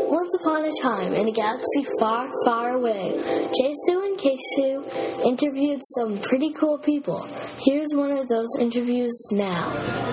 Once upon a time, in a galaxy far, far away, J-Stu and K-Stu interviewed some pretty cool people. Here's one of those interviews now.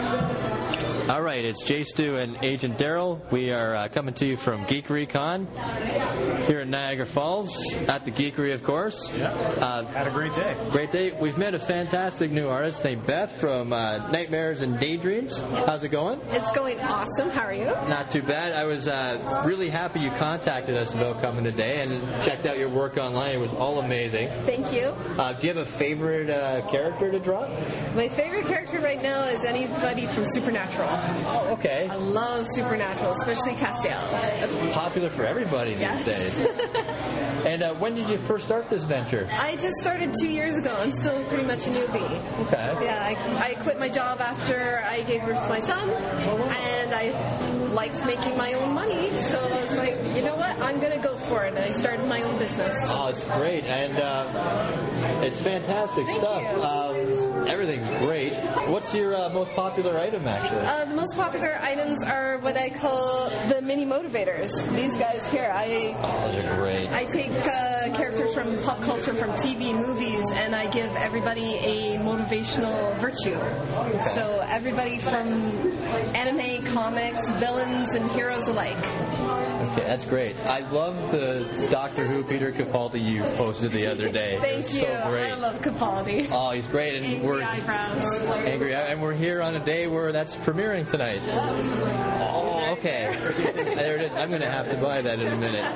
All right, it's J-Stu and Agent Daryl. We are coming to you from Geekery Con here in Niagara Falls, at the Geekery, of course. Yeah, had a great day. Great day. We've met a fantastic new artist named Beth from Nightmares and Daydreams. How's it going? It's going awesome. How are you? Not too bad. I was really happy you contacted us about coming today and checked out your work online. It was all amazing. Thank you. Do you have a favorite character to draw? My favorite character right now is anybody from Supernatural. Oh, okay. I love Supernatural, especially Castiel. That's popular for everybody these days. And when did you first start this venture? I just started 2 years ago. I'm still pretty much a newbie. Okay. Yeah, I quit my job after I gave birth to my son, and I liked making my own money, so I was like, you know what, I'm going to go for it, and I started my own business. Oh, it's great, and it's fantastic stuff. Everything's great. What's your most popular item, actually? The most popular items are what I call the mini motivators. These guys here, those are great. I take characters from pop culture, from TV, movies, and I give everybody a motivational virtue. Okay. So everybody from anime, comics, villains, and heroes alike. Okay, that's great. I love the Doctor Who Peter Capaldi you posted the other day. Thank you. So great. I love Capaldi. Oh, he's great. And Angry eyebrows. Angry, and we're here on a day where that's premiering tonight. Oh, okay. There it is. I'm going to have to buy that in a minute.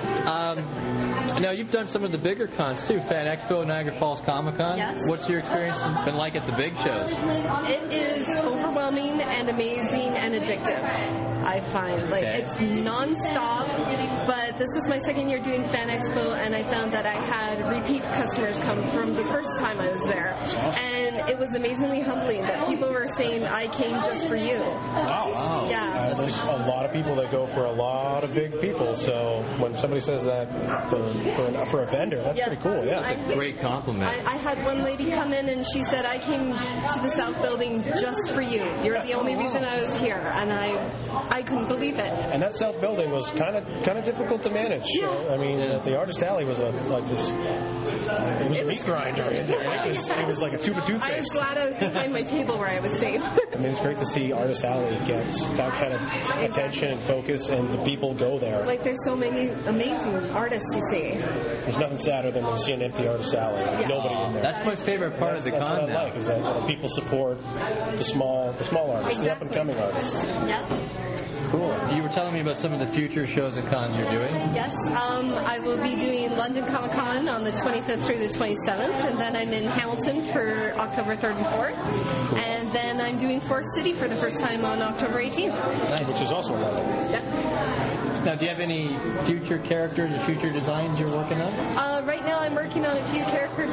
Now, you've done some of the bigger cons, too. Fan Expo, Niagara Falls Comic Con. Yes. What's your experience been like at the big shows? It is overwhelming and amazing and addictive, I find. It's non-stop, but this was my second year doing Fan Expo, and I found that I had repeat customers come from the first time I was there. And it was amazingly humbling that people were saying, I came just for you. Wow. Yeah. There's a lot of people that go for a lot of big people, so when somebody says that for a vendor, that's pretty cool, yeah. That's a great compliment. I had one lady come in and she said, I came to the South Building just for you. You're the only reason I was here, and I couldn't believe it. And that South Building was kind of difficult to manage. I mean, the Artist Alley was it was a meat grinder. It was like a tube of toothpaste. I was glad I was behind my table where I was safe. I mean, it's great to see Artist Alley get that kind of attention and focus, and the people go there. Like, there's so many amazing artists you see. There's nothing sadder than to see an empty Artist Alley. Yeah. Nobody in there. That's my favorite part of the That's con what I like, is that people support the small artists, the up-and-coming artists. Yep. Cool. You were telling me about some of the future shows and cons you're doing. Yes, I will be doing London Comic Con on the 25th through the 27th, and then I'm in Hamilton for October 3rd and 4th, and then I'm doing Forest City for the first time on October 18th. Nice. Which is also London. Yep. Now, do you have any future characters or future designs you're working on? Right now I'm working on a few character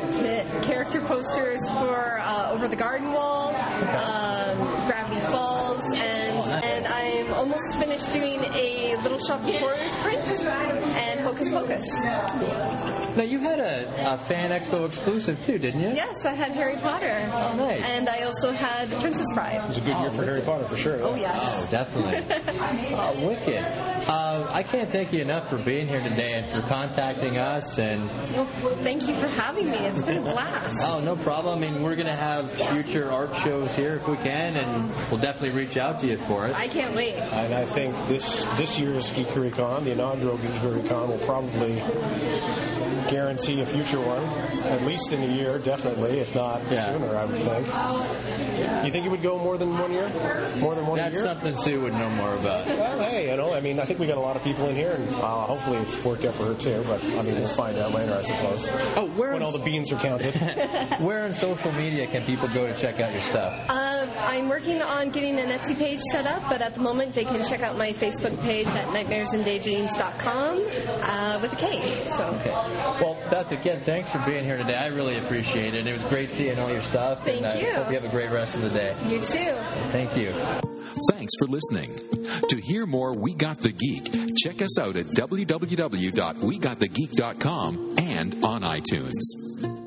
posters for Over the Garden Wall, Gravity Falls, and I'm almost finished doing a Little Shop of Horrors print and Hocus Pocus. Now, you had a Fan Expo exclusive, too, didn't you? Yes, I had Harry Potter. Oh, nice. And I also had Princess Bride. It was a good year for Harry Potter, for sure. Oh, yes. Oh, definitely. Oh, wicked. I can't thank you enough for being here today and for contacting us. And Well, thank you for having me. It's been a blast. oh, no problem. I mean, we're going to have future art shows here if we can, and we'll definitely reach out to you for it. I can't wait. And I think this year's Geekery Con, the inaugural Geekery Con, will probably guarantee a future one, at least in a year, definitely, if not sooner, I would think. You think it would go more than 1 year? More than one That's year? something Sue would know more about. Well, hey, I mean, I think we got a lot of people in here, and hopefully it's worked out for her too, but I mean, we'll find out later, I suppose. Oh, when all the beans are counted. Where on social media can people go to check out your stuff? I'm working on getting an Etsy page set up, but at the moment they can check out my Facebook page at nightmaresanddaydreams.com with a K. So. Okay. Well, Beth, again, thanks for being here today. I really appreciate it. It was great seeing all your stuff. Thank and you. I hope you have a great rest of the day. You too. Thank you. Thanks for listening. To hear more We Got the Geek, check us out at www.wegotthegeek.com and on iTunes.